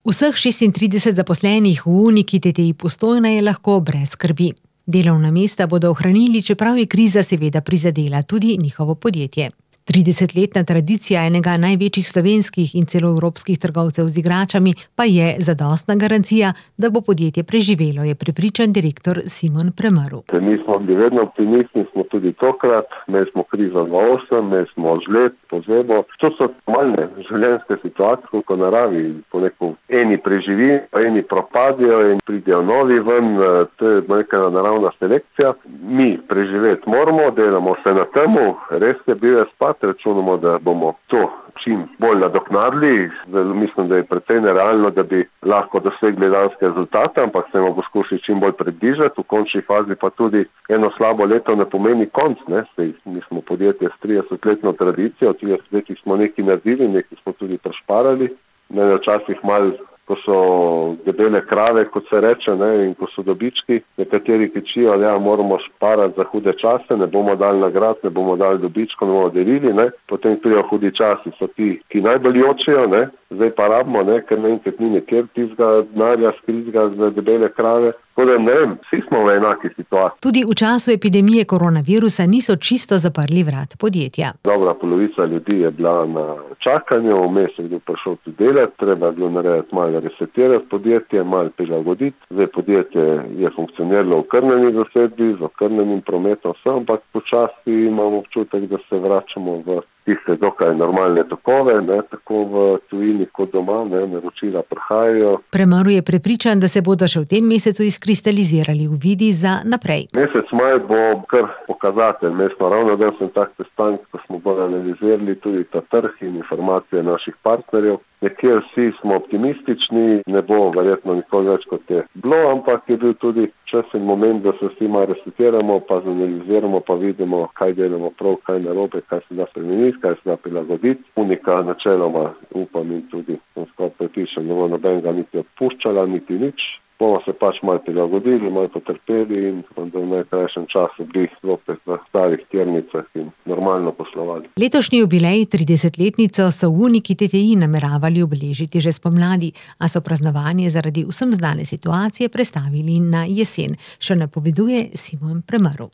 Vseh 36 zaposlenih v Uniki TTI Postojna je lahko brez skrbi. Delovna mesta bodo ohranili, čeprav je kriza seveda prizadela tudi njihovo podjetje. 30-letna tradicija enega največjih slovenskih in celo evropskih trgovcev z igračami pa je zadostna garancija, da bo podjetje preživelo, je prepričan direktor Simon Premrl. Mi smo bili vedno optimisti, smo tudi tokrat, imeli smo krizo 2008, imeli smo žled, pozebo. To so normalne življenjske situacije, ko naravi ponekod eni preživi, pa eni propadijo in pridejo novi ven, to je neka naravna selekcija. Mi preživeti moramo, delamo se na temu, res je bil spad. Računamo, da bomo to čim bolj nadoknadili. Mislim, da je precej nerealno, da bi lahko dosegli lanske rezultate, ampak se bomo poskušali čim bolj približati. V končni fazi pa tudi eno slabo leto ne pomeni konc. Mi smo podjetje s 30-letno tradicijo, 30 letih smo nekaj naredili, nekaj smo tudi prešparali. Včasih malo, ko so debele krave, kot se reče, in ko so dobički, nekateri kričijo, moramo šparati za hude čase, ne bomo dali nagrad, ne bomo dali dobičko, ne bomo delili, potem prijo hudi časi, so ti, ki najbolj jočejo, zdaj pa rabimo, ker enkrat ni nekjer tistega denarja skritega za debele krave. Vsi smo v enaki situaciji. Tudi v času epidemije koronavirusa niso čisto zaprli vrat podjetja. Dobra polovica ljudi je bila na čakanju, vmes je bil prišel tudi delati, treba je bilo narediti malo resetirati podjetje, malo prilagoditi. Zdaj podjetje je funkcioniralo v okrnjeni zasedbi, z okrnjenim prometom, ampak počasi imamo občutek, da se vračamo v tiste dokaj normalne tokove, tako v tujini kot doma, naročila prihajajo. Premrl je prepričan, da se bodo še v tem mesecu izkristalizirali uvidi za naprej. Mesec maj bo kar pokazatelj. Mi smo ravno dan sem tak sestanek, ko smo bolj analizirali tudi ta trg in informacije naših partnerjev. Nekje vsi smo optimistični, ne bo verjetno nikoli več kot je bilo, ampak je bil tudi časen moment, da se vsi malo resetiramo, pa zanaliziramo, pa vidimo, kaj delamo prav, kaj narobe, kaj se da spremeniti, kaj se da prilagoditi. Unika načeloma, upam in tudi skoraj prepričan, ne bo nobenega niti odpuščala, niti nič. Bomo se malo prilagodili, malo potrpeli in v najkrajšem času bi zopet na starih tirnicah in normalno poslovali. Letošnji jubilej 30-letnico so v Uniki TTI nameravali obeležiti že spomladi, a so praznovanje zaradi vsem znane situacije prestavili na jesen, še napoveduje Simon Premrl.